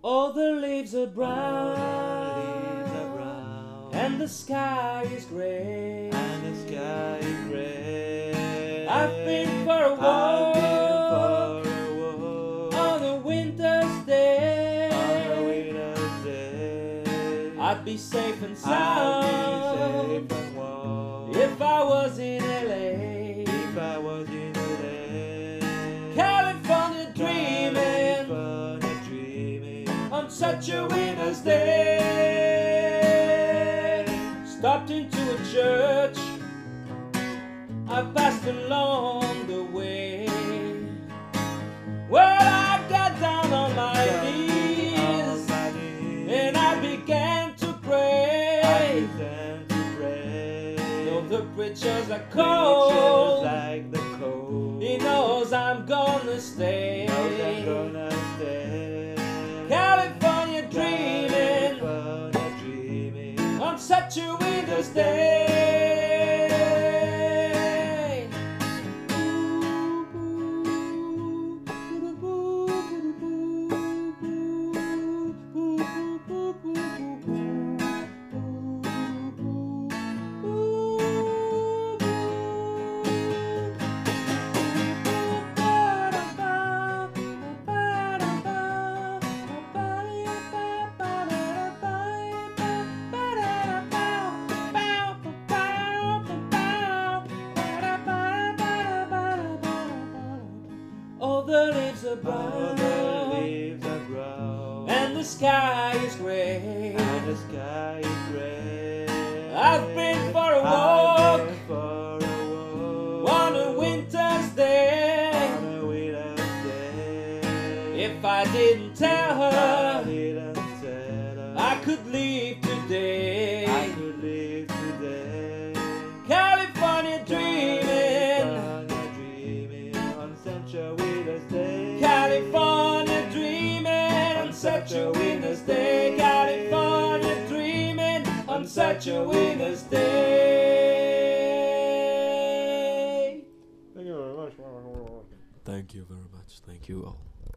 All the leaves are brown, and the sky is grey. I've been for a walk on a winter's day. I'd be safe and sound if I was in LA. California dreaming on such a winter's day. Stopped into a church I passed along the way. Well, I got down on my knees and I began to pray. Though the preachers are cold, he knows I'm gonna stay. California dreaming on such a winter's day. All the leaves are brown, and the sky is grey. I've been for a walk on a winter's day. If I didn't tell her I could leave today. California dreaming, California dreaming on such a winter's day. California dreaming on such a winter's day. Thank you very much. Thank you very much. Thank you all.